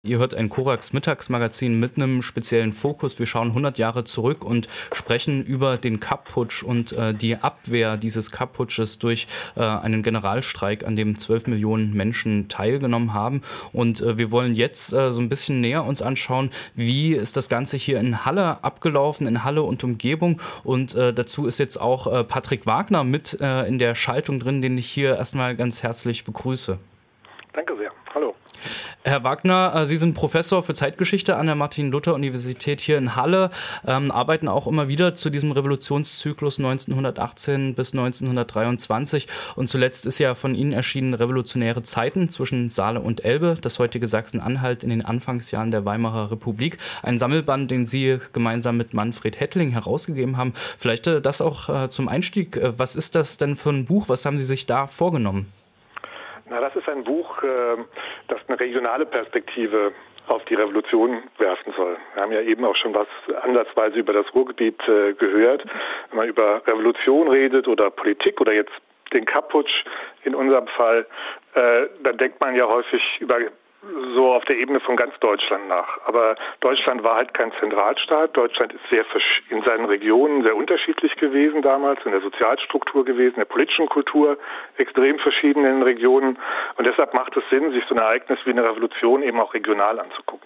Ihr hört ein Korax Mittagsmagazin mit einem speziellen Fokus. Wir schauen 100 Jahre zurück und sprechen über den Kapp-Putsch und die Abwehr dieses Kapp-Putsches durch einen Generalstreik, an dem 12 Millionen Menschen teilgenommen haben. Und wir wollen jetzt so ein bisschen näher uns anschauen, wie ist das Ganze hier in Halle abgelaufen, in Halle und Umgebung. Und dazu ist jetzt auch Patrick Wagner mit in der Schaltung drin, den ich hier erstmal ganz herzlich begrüße. Danke sehr. Hallo. Herr Wagner, Sie sind Professor für Zeitgeschichte an der Martin-Luther-Universität hier in Halle, arbeiten auch immer wieder zu diesem Revolutionszyklus 1918 bis 1923 und zuletzt ist ja von Ihnen erschienen Revolutionäre Zeiten zwischen Saale und Elbe, das heutige Sachsen-Anhalt in den Anfangsjahren der Weimarer Republik, ein Sammelband, den Sie gemeinsam mit Manfred Hettling herausgegeben haben. Vielleicht das auch zum Einstieg. Was ist das denn für ein Buch? Was haben Sie sich da vorgenommen? Na, das ist ein Buch, das eine regionale Perspektive auf die Revolution werfen soll. Wir haben ja eben auch schon was ansatzweise über das Ruhrgebiet gehört. Wenn man über Revolution redet oder Politik oder jetzt den Kapp-Putsch in unserem Fall, dann denkt man ja häufig über so auf der Ebene von ganz Deutschland nach. Aber Deutschland war halt kein Zentralstaat. Deutschland ist sehr in seinen Regionen sehr unterschiedlich gewesen damals, in der Sozialstruktur gewesen, in der politischen Kultur extrem verschieden in den Regionen. Und deshalb macht es Sinn, sich so ein Ereignis wie eine Revolution eben auch regional anzugucken.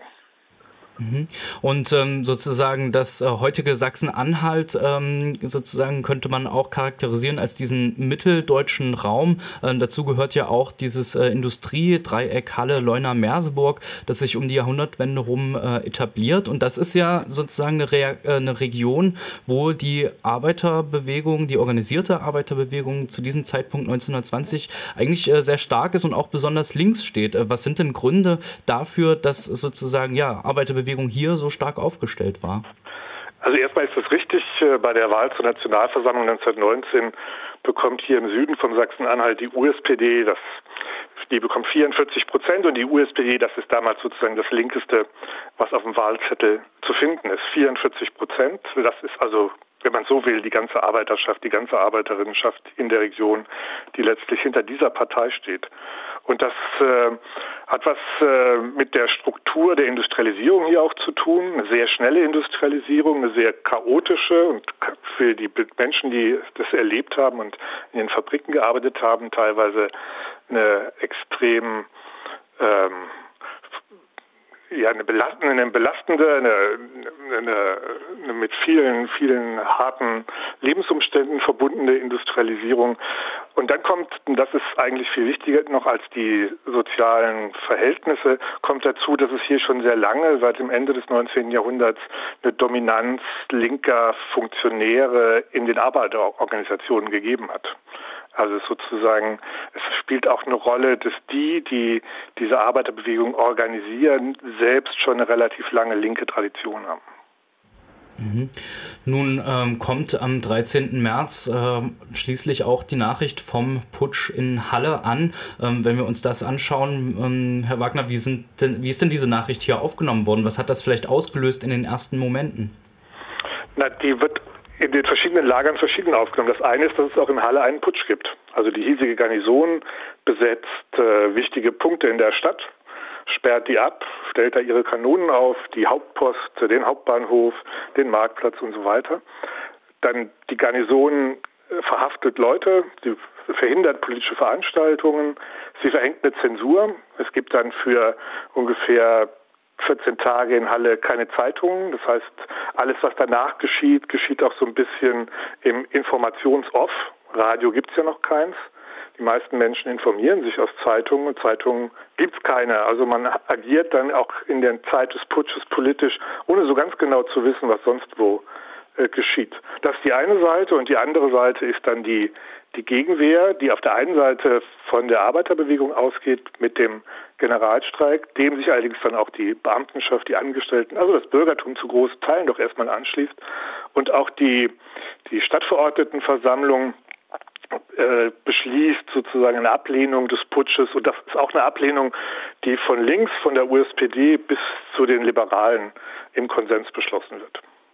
Und sozusagen das heutige Sachsen-Anhalt sozusagen könnte man auch charakterisieren als diesen mitteldeutschen Raum. Dazu gehört ja auch dieses Industriedreieck Halle, Leuna, Merseburg, das sich um die Jahrhundertwende rum etabliert. Und das ist ja sozusagen eine Region, wo die Arbeiterbewegung, die organisierte Arbeiterbewegung zu diesem Zeitpunkt 1920 eigentlich sehr stark ist und auch besonders links steht. Was sind denn Gründe dafür, dass sozusagen Arbeiterbewegung hier so stark aufgestellt war? Also erstmal ist es richtig, bei der Wahl zur Nationalversammlung 1919 bekommt hier im Süden von Sachsen-Anhalt die USPD, die bekommt 44% und die USPD, das ist damals sozusagen das Linkeste, was auf dem Wahlzettel zu finden ist. 44%, das ist also, wenn man so will, die ganze Arbeiterschaft, die ganze Arbeiterinnenschaft in der Region, die letztlich hinter dieser Partei steht. Und das hat was mit der Struktur der Industrialisierung hier auch zu tun. Eine sehr schnelle Industrialisierung, eine sehr chaotische und für die Menschen, die das erlebt haben und in den Fabriken gearbeitet haben, teilweise eine extrem eine belastende, eine mit vielen harten Lebensumständen verbundene Industrialisierung. Und dann kommt, und das ist eigentlich viel wichtiger noch als die sozialen Verhältnisse, kommt dazu, dass es hier schon sehr lange, seit dem Ende des 19. Jahrhunderts, eine Dominanz linker Funktionäre in den Arbeiterorganisationen gegeben hat. Also sozusagen, es spielt auch eine Rolle, dass die diese Arbeiterbewegung organisieren, selbst schon eine relativ lange linke Tradition haben. Nun kommt am 13. März schließlich auch die Nachricht vom Putsch in Halle an. Wenn wir uns das anschauen, Herr Wagner, wie ist denn diese Nachricht hier aufgenommen worden? Was hat das vielleicht ausgelöst in den ersten Momenten? Na, die wird in den verschiedenen Lagern verschieden aufgenommen. Das eine ist, dass es auch in Halle einen Putsch gibt. Also die hiesige Garnison besetzt wichtige Punkte in der Stadt, sperrt die ab, stellt da ihre Kanonen auf, die Hauptpost, den Hauptbahnhof, den Marktplatz und so weiter. Dann die Garnison verhaftet Leute, sie verhindert politische Veranstaltungen, sie verhängt eine Zensur. Es gibt dann für ungefähr 14 Tage in Halle keine Zeitungen. Das heißt, alles, was danach geschieht, geschieht auch so ein bisschen im Informations-Off. Radio gibt's ja noch keins. Die meisten Menschen informieren sich aus Zeitungen und Zeitungen gibt's keine. Also man agiert dann auch in der Zeit des Putsches politisch, ohne so ganz genau zu wissen, was sonst wo geschieht. Das ist die eine Seite und die andere Seite ist dann die Gegenwehr, die auf der einen Seite von der Arbeiterbewegung ausgeht mit dem Generalstreik, dem sich allerdings dann auch die Beamtenschaft, die Angestellten, also das Bürgertum zu großen Teilen doch erstmal anschließt und auch die Stadtverordnetenversammlung beschließt sozusagen eine Ablehnung des Putsches und das ist auch eine Ablehnung, die von links, von der USPD bis zu den Liberalen im Konsens beschlossen wird.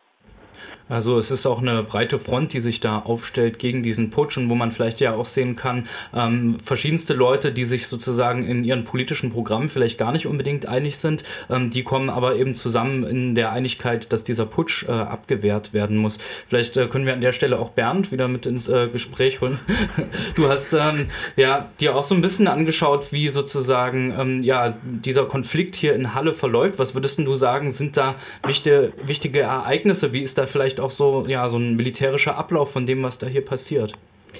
Also es ist auch eine breite Front, die sich da aufstellt gegen diesen Putsch und wo man vielleicht ja auch sehen kann, verschiedenste Leute, die sich sozusagen in ihren politischen Programmen vielleicht gar nicht unbedingt einig sind, die kommen aber eben zusammen in der Einigkeit, dass dieser Putsch abgewehrt werden muss. Vielleicht können wir an der Stelle auch Bernd wieder mit ins Gespräch holen. Du hast dir auch so ein bisschen angeschaut, wie sozusagen dieser Konflikt hier in Halle verläuft. Was würdest du sagen, sind da wichtige Ereignisse? Wie ist da vielleicht auch so ein militärischer Ablauf von dem, was da hier passiert?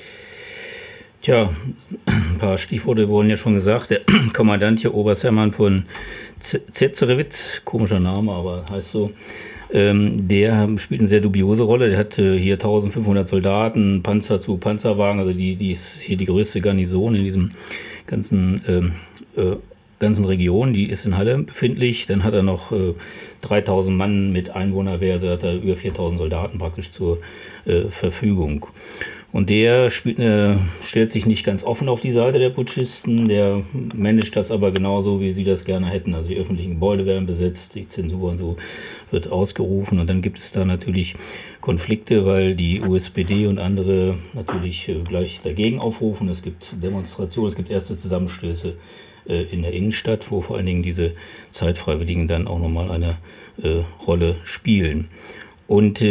Tja, ein paar Stichworte wurden ja schon gesagt. Der Kommandant hier, Oberst Hermann von Zetsarewitz, komischer Name, aber heißt so, der spielt eine sehr dubiose Rolle. Der hat hier 1500 Soldaten, Panzer zu Panzerwagen, also die ist hier die größte Garnison in diesem ganzen Region, die ist in Halle befindlich. Dann hat er noch 3000 Mann mit Einwohnerwehr, also hat er über 4000 Soldaten praktisch zur Verfügung. Und der stellt sich nicht ganz offen auf die Seite der Putschisten, der managt das aber genauso, wie sie das gerne hätten. Also die öffentlichen Gebäude werden besetzt, die Zensur und so wird ausgerufen. Und dann gibt es da natürlich Konflikte, weil die USPD und andere natürlich gleich dagegen aufrufen. Es gibt Demonstrationen, es gibt erste Zusammenstöße in der Innenstadt, wo vor allen Dingen diese Zeitfreiwilligen dann auch nochmal eine Rolle spielen. Und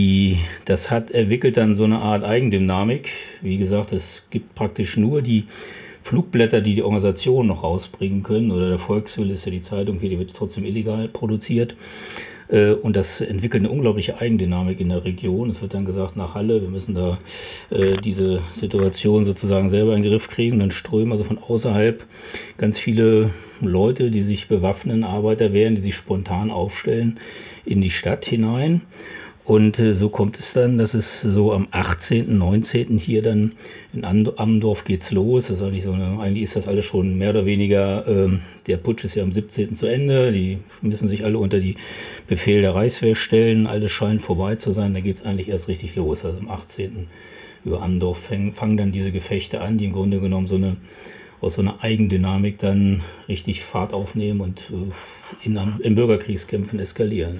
das entwickelt dann so eine Art Eigendynamik. Wie gesagt, es gibt praktisch nur die Flugblätter, die Organisation noch rausbringen können. Oder der Volkswille ist ja die Zeitung hier, die wird trotzdem illegal produziert. Und das entwickelt eine unglaubliche Eigendynamik in der Region. Es wird dann gesagt, nach Halle, wir müssen da diese Situation sozusagen selber in den Griff kriegen. Dann strömen also von außerhalb ganz viele Leute, die sich bewaffnen, Arbeiter wehren, die sich spontan aufstellen in die Stadt hinein. Und so kommt es dann, dass es so am 18., 19. hier dann in Ammendorf geht's los. Das ist eigentlich ist das alles schon mehr oder weniger, der Putsch ist ja am 17. zu Ende. Die müssen sich alle unter die Befehl der Reichswehr stellen. Alles scheint vorbei zu sein. Da geht's eigentlich erst richtig los. Also am 18. über Ammendorf fangen dann diese Gefechte an, die im Grunde genommen aus so einer Eigendynamik dann richtig Fahrt aufnehmen und in Bürgerkriegskämpfen eskalieren.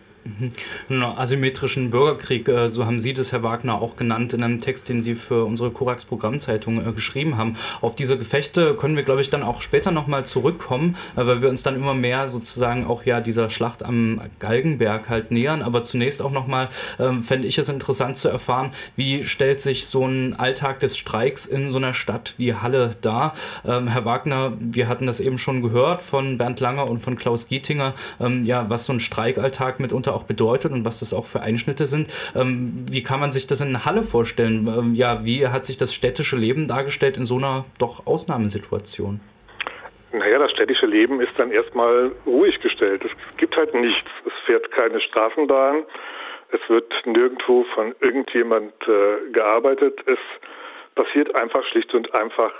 Asymmetrischen Bürgerkrieg, so haben Sie das, Herr Wagner, auch genannt in einem Text, den Sie für unsere Korax-Programmzeitung geschrieben haben. Auf diese Gefechte können wir, glaube ich, dann auch später nochmal zurückkommen, weil wir uns dann immer mehr sozusagen auch dieser Schlacht am Galgenberg halt nähern. Aber zunächst auch nochmal fände ich es interessant zu erfahren, wie stellt sich so ein Alltag des Streiks in so einer Stadt wie Halle dar? Herr Wagner, wir hatten das eben schon gehört von Bernd Langer und von Klaus Gietinger, was so ein Streikalltag mitunter auch bedeutet und was das auch für Einschnitte sind. Wie kann man sich das in Halle vorstellen? Wie hat sich das städtische Leben dargestellt in so einer doch Ausnahmesituation? Naja, das städtische Leben ist dann erstmal ruhig gestellt. Es gibt halt nichts. Es fährt keine Straßenbahn. Es wird nirgendwo von irgendjemand gearbeitet. Es passiert einfach schlicht und einfach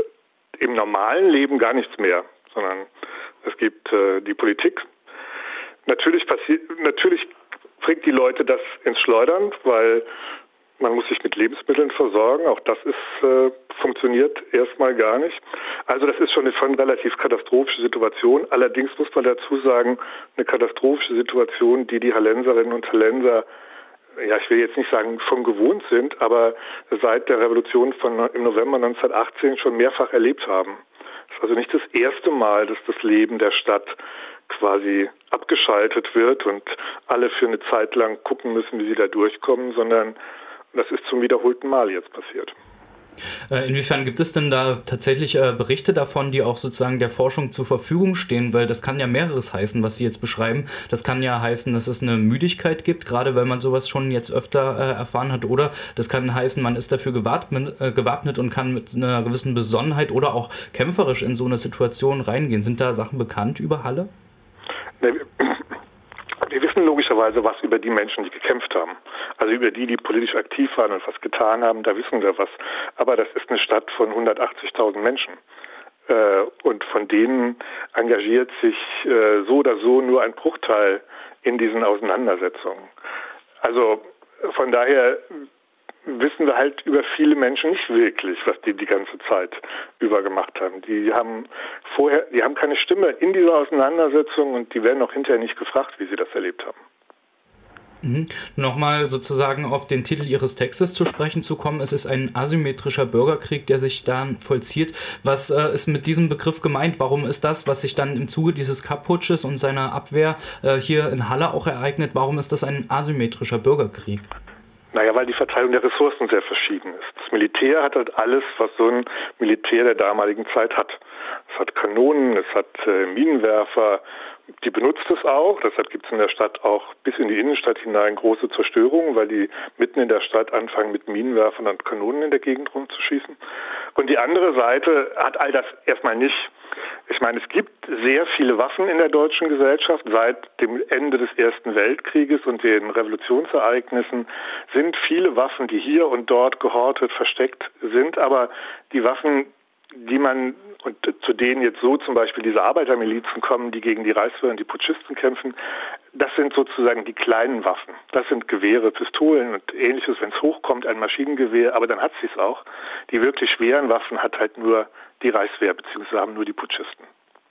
im normalen Leben gar nichts mehr, sondern es gibt die Politik. Natürlich bringt die Leute das ins Schleudern, weil man muss sich mit Lebensmitteln versorgen. Auch das funktioniert erstmal gar nicht. Also das ist schon eine relativ katastrophische Situation. Allerdings muss man dazu sagen, eine katastrophische Situation, die Hallenserinnen und Hallenser, ich will jetzt nicht sagen schon gewohnt sind, aber seit der Revolution im November 1918 schon mehrfach erlebt haben. Es ist also nicht das erste Mal, dass das Leben der Stadt quasi abgeschaltet wird und alle für eine Zeit lang gucken müssen, wie sie da durchkommen, sondern das ist zum wiederholten Mal jetzt passiert. Inwiefern gibt es denn da tatsächlich Berichte davon, die auch sozusagen der Forschung zur Verfügung stehen? Weil das kann ja mehreres heißen, was Sie jetzt beschreiben. Das kann ja heißen, dass es eine Müdigkeit gibt, gerade weil man sowas schon jetzt öfter erfahren hat. Oder das kann heißen, man ist dafür gewappnet und kann mit einer gewissen Besonnenheit oder auch kämpferisch in so eine Situation reingehen. Sind da Sachen bekannt über Halle? Wir wissen logischerweise was über die Menschen, die gekämpft haben. Also über die politisch aktiv waren und was getan haben, da wissen wir was. Aber das ist eine Stadt von 180.000 Menschen. Und von denen engagiert sich so oder so nur ein Bruchteil in diesen Auseinandersetzungen. Also von daher wissen wir halt über viele Menschen nicht wirklich, was die ganze Zeit über gemacht haben. Die haben keine Stimme in dieser Auseinandersetzung und die werden auch hinterher nicht gefragt, wie sie das erlebt haben. Mhm. Nochmal sozusagen auf den Titel Ihres Textes zu sprechen zu kommen. Es ist ein asymmetrischer Bürgerkrieg, der sich dann vollzieht. Was ist mit diesem Begriff gemeint? Warum ist das, was sich dann im Zuge dieses Kapp-Putsches und seiner Abwehr hier in Halle auch ereignet, warum ist das ein asymmetrischer Bürgerkrieg? Naja, weil die Verteilung der Ressourcen sehr verschieden ist. Das Militär hat halt alles, was so ein Militär der damaligen Zeit hat. Es hat Kanonen, es hat Minenwerfer, die benutzt es auch. Deshalb gibt es in der Stadt auch bis in die Innenstadt hinein große Zerstörungen, weil die mitten in der Stadt anfangen, mit Minenwerfern und Kanonen in der Gegend rumzuschießen. Und die andere Seite hat all das erstmal nicht. Ich meine, es gibt sehr viele Waffen in der deutschen Gesellschaft. Seit dem Ende des Ersten Weltkrieges und den Revolutionsereignissen sind viele Waffen, die hier und dort gehortet, versteckt sind. Aber die Waffen, die man und zu denen jetzt so zum Beispiel diese Arbeitermilizen kommen, die gegen die Reichswehr und die Putschisten kämpfen, das sind sozusagen die kleinen Waffen. Das sind Gewehre, Pistolen und ähnliches, wenn es hochkommt, ein Maschinengewehr, aber dann hat sie es auch. Die wirklich schweren Waffen hat halt nur die Reichswehr, beziehungsweise haben nur die Putschisten.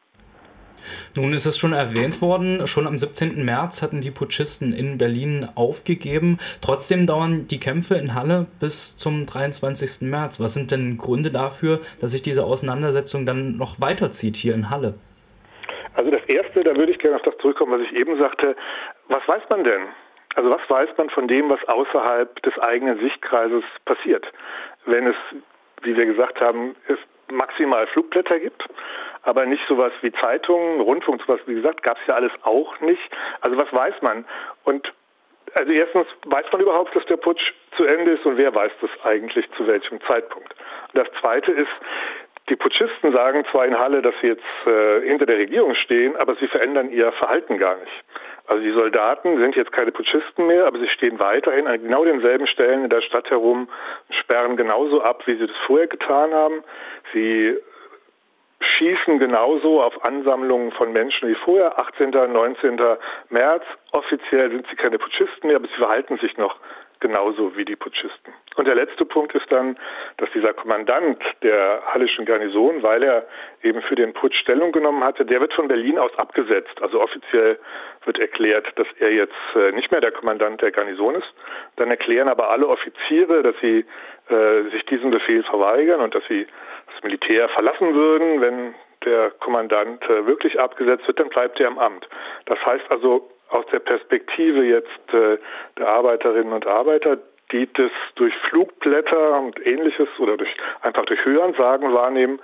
Nun ist es schon erwähnt worden, schon am 17. März hatten die Putschisten in Berlin aufgegeben. Trotzdem dauern die Kämpfe in Halle bis zum 23. März. Was sind denn Gründe dafür, dass sich diese Auseinandersetzung dann noch weiterzieht hier in Halle? Also das Erste, da würde ich gerne auf das zurückkommen, was ich eben sagte. Was weiß man denn? Also was weiß man von dem, was außerhalb des eigenen Sichtkreises passiert? Wenn es, wie wir gesagt haben, es maximal Flugblätter gibt, aber nicht sowas wie Zeitungen, Rundfunk, sowas, wie gesagt, gab es ja alles auch nicht. Also was weiß man? Und also erstens, weiß man überhaupt, dass der Putsch zu Ende ist und wer weiß das eigentlich zu welchem Zeitpunkt? Und das Zweite ist, die Putschisten sagen zwar in Halle, dass sie jetzt hinter der Regierung stehen, aber sie verändern ihr Verhalten gar nicht. Also die Soldaten sind jetzt keine Putschisten mehr, aber sie stehen weiterhin an genau denselben Stellen in der Stadt herum, sperren genauso ab, wie sie das vorher getan haben. Sie schießen genauso auf Ansammlungen von Menschen wie vorher, 18., 19. März. Offiziell sind sie keine Putschisten mehr, aber sie verhalten sich noch genauso wie die Putschisten. Und der letzte Punkt ist dann, dass dieser Kommandant der Hallischen Garnison, weil er eben für den Putsch Stellung genommen hatte, der wird von Berlin aus abgesetzt. Also offiziell wird erklärt, dass er jetzt nicht mehr der Kommandant der Garnison ist. Dann erklären aber alle Offiziere, dass sie sich diesem Befehl verweigern und dass sie das Militär verlassen würden, wenn der Kommandant wirklich abgesetzt wird, dann bleibt er im Amt. Das heißt also, aus der Perspektive jetzt der Arbeiterinnen und Arbeiter, die das durch Flugblätter und Ähnliches oder einfach durch Hörensagen wahrnehmen,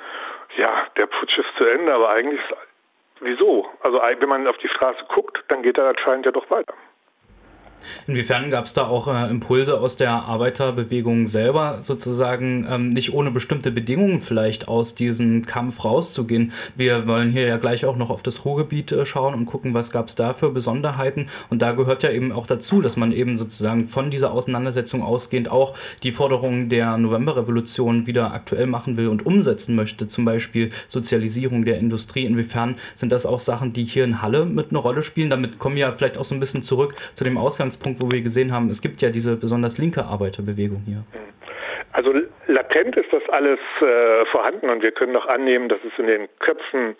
ja, der Putsch ist zu Ende, aber eigentlich, wieso? Also wenn man auf die Straße guckt, dann geht er anscheinend ja doch weiter. Inwiefern gab es da auch Impulse aus der Arbeiterbewegung selber, sozusagen nicht ohne bestimmte Bedingungen vielleicht aus diesem Kampf rauszugehen? Wir wollen hier ja gleich auch noch auf das Ruhrgebiet schauen und gucken, was gab es da für Besonderheiten. Und da gehört ja eben auch dazu, dass man eben sozusagen von dieser Auseinandersetzung ausgehend auch die Forderungen der Novemberrevolution wieder aktuell machen will und umsetzen möchte. Zum Beispiel Sozialisierung der Industrie. Inwiefern sind das auch Sachen, die hier in Halle mit eine Rolle spielen? Damit kommen wir ja vielleicht auch so ein bisschen zurück zu dem Ausgangspunkt, wo wir gesehen haben, es gibt ja diese besonders linke Arbeiterbewegung hier. Also latent ist das alles vorhanden und wir können doch annehmen, dass es in den Köpfen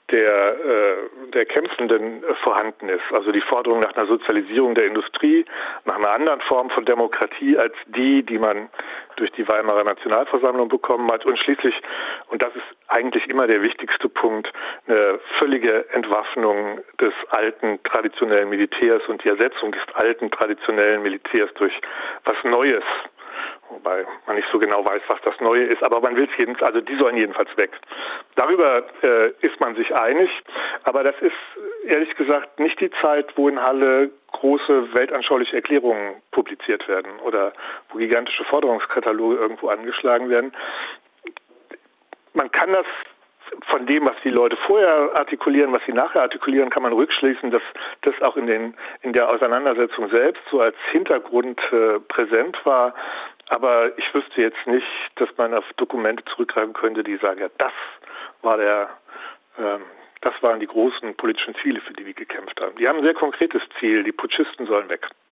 der Kämpfenden vorhanden ist. Also die Forderung nach einer Sozialisierung der Industrie, nach einer anderen Form von Demokratie als die man durch die Weimarer Nationalversammlung bekommen hat und schließlich, und das ist eigentlich immer der wichtigste Punkt, eine völlige Entwaffnung des alten traditionellen Militärs und die Ersetzung des alten traditionellen Militärs durch was Neues. Wobei man nicht so genau weiß, was das Neue ist, aber man will es jedenfalls, also die sollen jedenfalls weg. Darüber ist man sich einig, aber das ist ehrlich gesagt nicht die Zeit, wo in Halle große weltanschauliche Erklärungen publiziert werden oder wo gigantische Forderungskataloge irgendwo angeschlagen werden. Man kann das von dem, was die Leute vorher artikulieren, was sie nachher artikulieren, kann man rückschließen, dass das auch in der Auseinandersetzung selbst so als Hintergrund präsent war. Aber ich wüsste jetzt nicht, dass man auf Dokumente zurückgreifen könnte, die sagen, ja, das waren die großen politischen Ziele, für die wir gekämpft haben. Die haben ein sehr konkretes Ziel, die Putschisten sollen weg.